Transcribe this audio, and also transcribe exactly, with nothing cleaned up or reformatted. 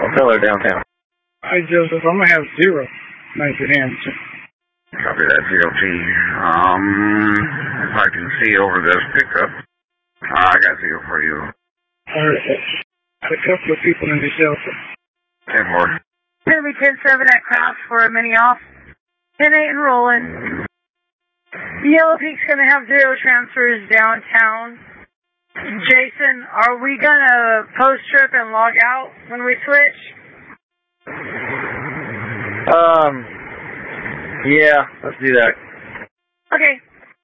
tell her downtown. Hi, Joseph. I'm going to have zero. Nice to answer. Copy that, Z O T. Um, if I can see over this pickup, uh, I got zero for you. Alright. A couple of people in the shelter. ten four. Gonna be ten seven at Kraft for a mini off. ten eight and rolling. Yellow Peak's gonna have zero transfers downtown. Jason, are we gonna post trip and log out when we switch? Um, yeah, let's do that. Okay.